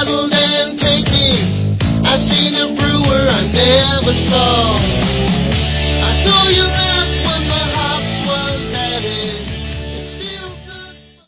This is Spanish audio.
bottled and taken. I've seen a brewer I never saw. I saw you